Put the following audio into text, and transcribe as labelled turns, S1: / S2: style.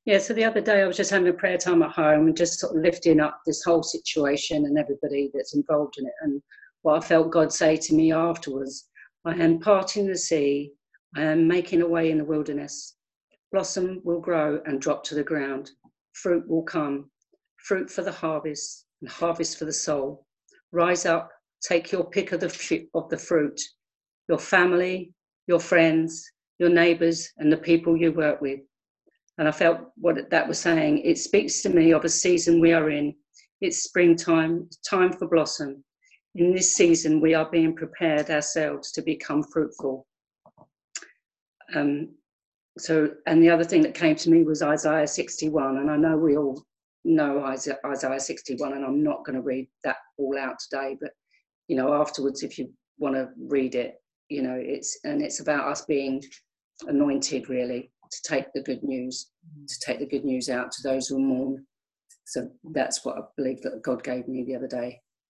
S1: Yeah, so the other day I was just having a prayer time at home and just sort of lifting up this whole situation and everybody that's involved in it. And what I felt God say to me afterwards, I am parting the sea, I am making a way in the wilderness. Blossom will grow and drop to the ground. Fruit will come, fruit for the harvest and harvest for the soul. Rise up, take your pick of the fruit, your family, your friends, your neighbours and the people you work with. And I felt what that was saying. It speaks to me of a season we are in. It's springtime, time for blossom. In this season, we are being prepared ourselves to become fruitful. And the other thing that came to me was Isaiah 61. And I know we all know Isaiah 61, and I'm not going to read that all out today. But, afterwards, if you want to read it, it's about us being anointed, really, to take the good news out to those who mourn. So that's what I believe that God gave me the other day.